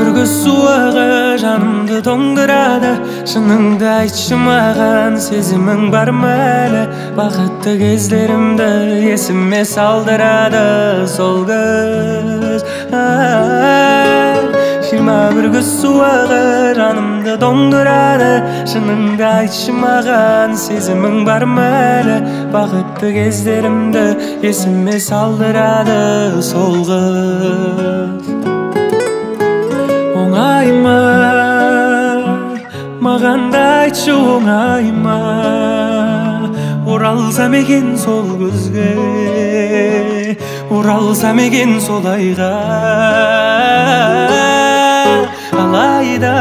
bir göz suağı janımdı toңдырады. Шыныңды айтшы маған, сезімің бар ма әлі? Бақытты кездерімді есіме салдырады сол көз. 21 göz suağı жанымды тоңдырады. Шыныңды айтшы маған, сезімің бар ма әлі? Бақытты кездерімді есіме салдырады сол қыз. Оңай ма, маған да айтшы оңай ма? Оралсам екен сол көзге, оралсам екен сол айға. Алайда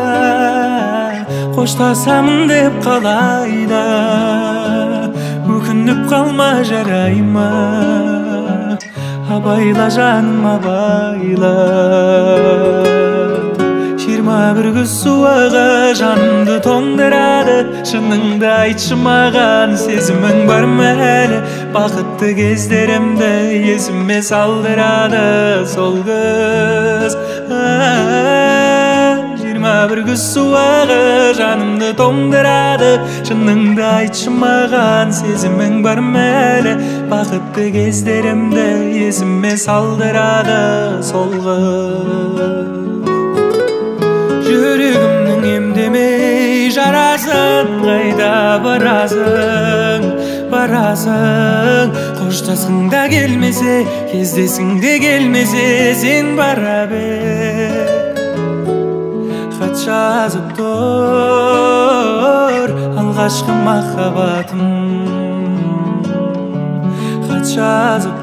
қоштасамын деп қалайда, өкініп қалма жарай ма? Абайла жаным абайла. 21 göz suağı жанымды тоңдырады. Шыныңды айтшы маған, сезімің бар ма әлі? Бақытты кездерімді есіме салдырады сол көз. 21 göz suağı жанымды тоңдырады. Шыныңды айтшы маған, сезімің бар ма әлі? Бақытты кездерімді есіме салдырады сол қыз. Жүрегімнің емдемей жарасын, қайда барасың, барасың? Қоштасың да келмесе, кездесің де келмесе, сен бара бер. Хат жазып тұр алғашқы махаббатым, хат жазып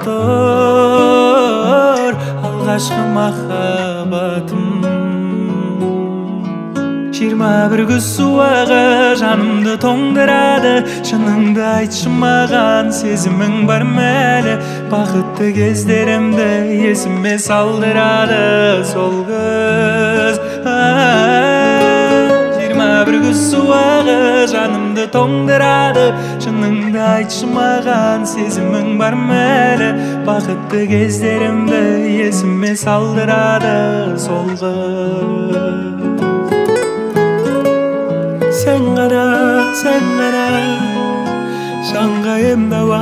тұр алғашқы махаббатым. 21 göz suağı жанымды тоңдырады. Шыныңды айтшы маған, сезімің бар ма әлі? Бақытты кездерімді есіме салдырады сол көз. 21 göz suağı жанымды тоңдырады. Шыныңды айтшы маған, сезімің бар ма әлі? Бақытты кездерімді есіме салдырады сол қыз. Sen ғана жанға ем дауа.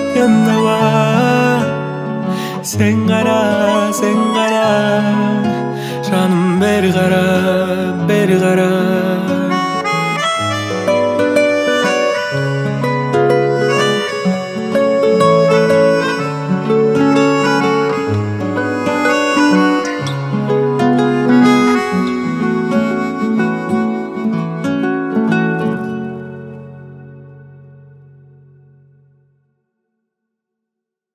Sen ғана жаным бер қара.